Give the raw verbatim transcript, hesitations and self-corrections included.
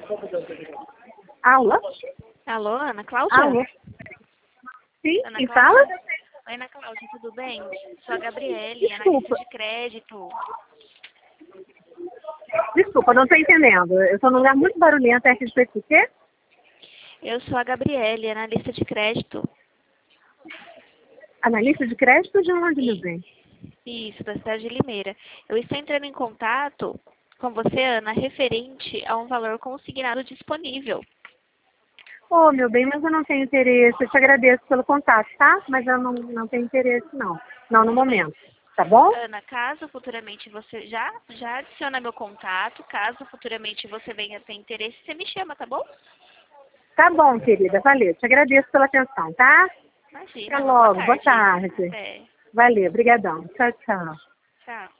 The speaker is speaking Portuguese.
Alô? Alô, Ana Cláudia? Alô? Sim, Ana quem Cláudia? fala? Oi, Ana Cláudia, tudo bem? Sou a Gabriele, Desculpa. analista de crédito. Desculpa, não estou entendendo. Eu estou num lugar muito barulhento, é que de o quê? Eu sou a Gabriele, analista de crédito. Analista de crédito de onde, meu bem? Isso, da cidade de Limeira. Eu estou entrando em contato com você, Ana, referente a um valor consignado disponível. Ô, meu bem, mas eu não tenho interesse. Eu te agradeço pelo contato, tá? Mas eu não, não tenho interesse, não. Não no momento. Tá bom? Ana, caso futuramente você já, já adiciona meu contato, caso futuramente você venha ter interesse, você me chama, tá bom? Tá bom, querida. Valeu. Te agradeço pela atenção, tá? Imagina, Até Ana, boa logo. Boa tarde. tarde. Até. Valeu. Obrigadão. Tchau, tchau. Tchau.